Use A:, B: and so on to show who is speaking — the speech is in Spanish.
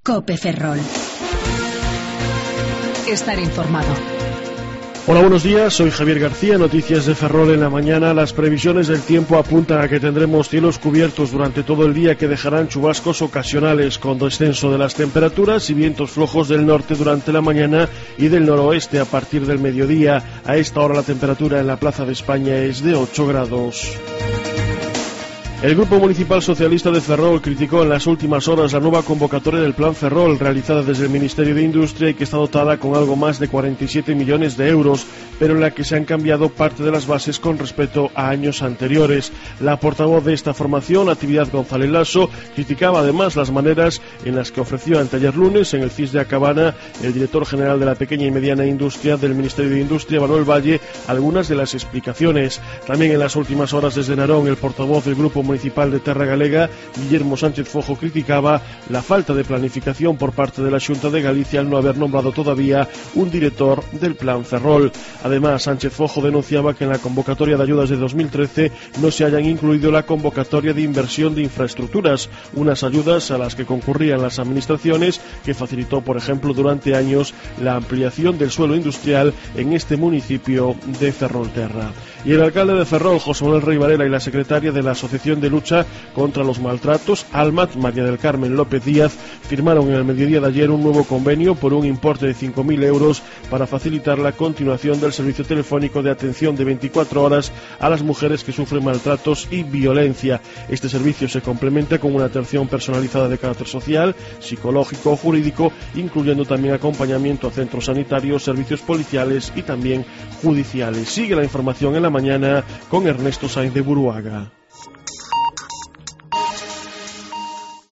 A: COPE Ferrol. Estar informado.
B: Hola, buenos días, soy Javier García, noticias de Ferrol en la mañana. Las previsiones del tiempo apuntan a que tendremos cielos cubiertos durante todo el día que dejarán chubascos ocasionales con descenso de las temperaturas y vientos flojos del norte durante la mañana y del noroeste a partir del mediodía. A esta hora la temperatura en la Plaza de España es de 8 grados. El Grupo Municipal Socialista de Ferrol criticó en las últimas horas la nueva convocatoria del Plan Ferrol realizada desde el Ministerio de Industria y que está dotada con algo más de 47 millones de euros, pero en la que se han cambiado parte de las bases con respecto a años anteriores. La portavoz de esta formación, Natividad González Lasso, criticaba además las maneras en las que ofreció anteayer lunes en el CIS de Acabana el director general de la pequeña y mediana industria del Ministerio de Industria, Manuel Valle, algunas de las explicaciones. También en las últimas horas desde Narón, el portavoz del Grupo Municipal de Terra Galega, Guillermo Sánchez Fojo, criticaba la falta de planificación por parte de la Xunta de Galicia al no haber nombrado todavía un director del Plan Ferrol. Además, Sánchez Fojo denunciaba que en la convocatoria de ayudas de 2013 no se hayan incluido la convocatoria de inversión de infraestructuras, unas ayudas a las que concurrían las administraciones, que facilitó, por ejemplo, durante años la ampliación del suelo industrial en este municipio de Ferrolterra. Y el alcalde de Ferrol, José Manuel Rey Varela, y la secretaria de la Asociación de Lucha contra los Maltratos, ALMAT, María del Carmen López Díaz, firmaron en el mediodía de ayer un nuevo convenio por un importe de 5.000 euros para facilitar la continuación del servicio telefónico de atención de 24 horas a las mujeres que sufren maltratos y violencia. Este servicio se complementa con una atención personalizada de carácter social, psicológico o jurídico, incluyendo también acompañamiento a centros sanitarios, servicios policiales y también judiciales. Sigue la información en la mañana con Ernesto Sainz de Buruaga.